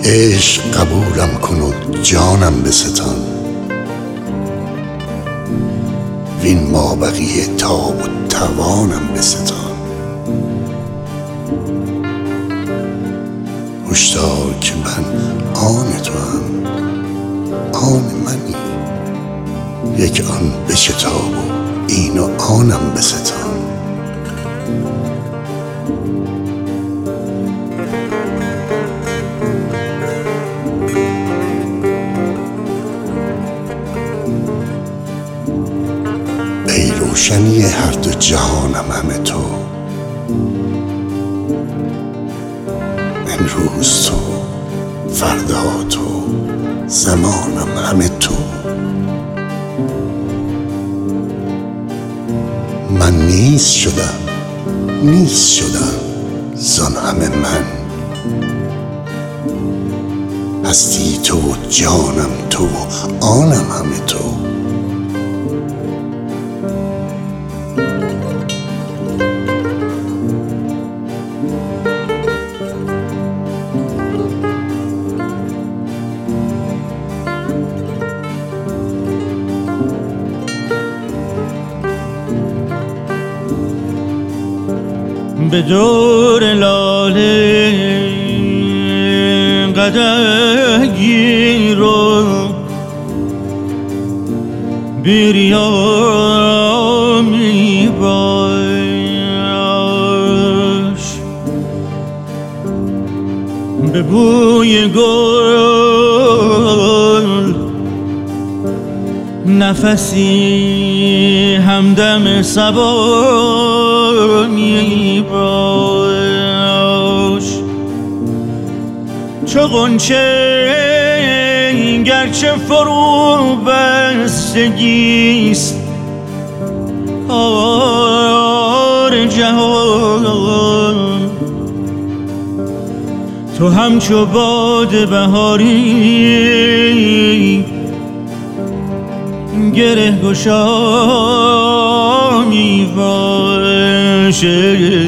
عشق قبولم کن و جانم بستان، وین مابقی تاب و توانم بستان. هشدار که من آن تو هم، آن منی، یک آن بشتاب و این و آنم بستان. ای روشنی هر دو جهانم همه تو، امروز تو، فردا تو، زمانم همه تو. من نیست شدم زان همه من، هستی تو و جانم تو و آنم همه تو. به دور لاله قدح گیر و بیریا می باش، به بوی گل نفسی همدم صبا می باش. چو غنچه گرچه فرو بستگیست کار جهان، تو همچو باد بهاری گره گشا می باشه.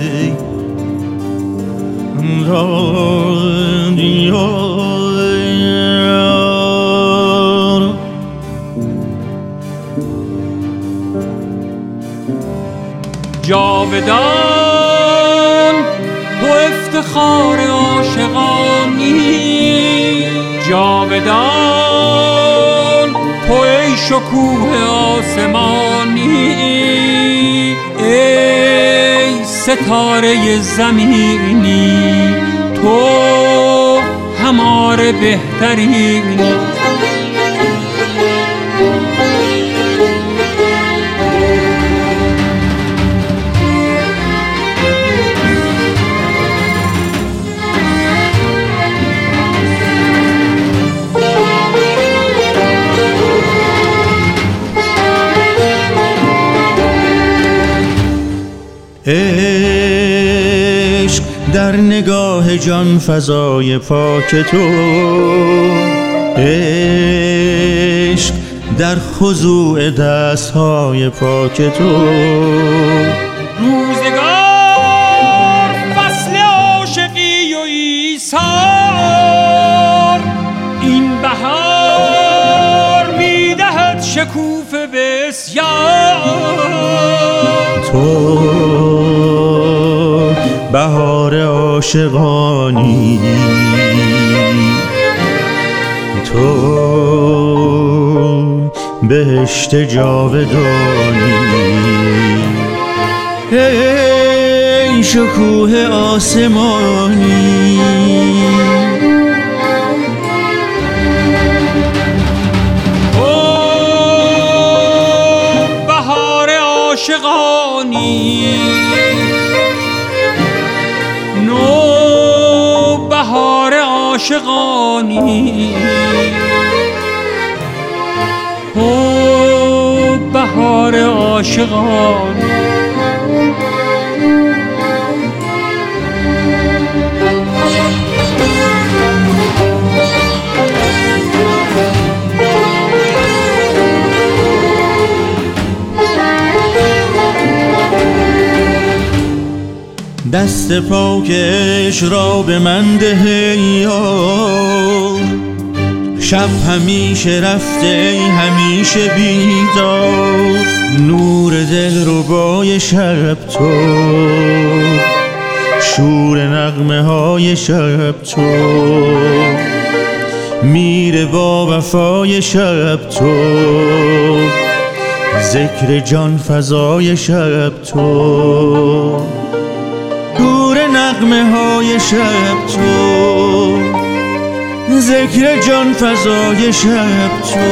جاودان تو افتخار عاشقانی، جاودان تو ای شکوه آسمانی، ای ستاره زمینی تو هماره بهترینی. عشق در نگاه جان فضای پاک تو، عشق در خضوع دستهای پاک تو. روزگار فصل عاشقی و ایثار، این بهار میدهد شکوفه بسیار. تو بهار عاشقانی، تو بهشت جاودانی، ای شکوه آسمانی. عاشقانی نو بهار عاشقانی، او بهار عاشقانی. دست پاکش را به من ده ای یار. شب همیشه رفته ای همیشه بیدار، نور دل ربای شب تو، شور نغمه های شب تو، میره با وفای شب تو، ذکر جان فضای شب تو، شور نغمه های شب تو، ذکر جان فضای شب تو.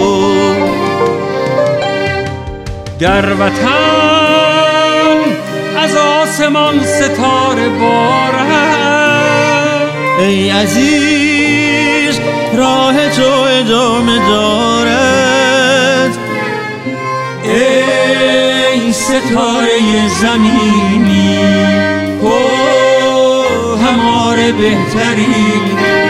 در وطن از آسمان ستاره بارد، ای عزیز راه تو ادامه دارد. ای ستاره زمینی هماره بهترین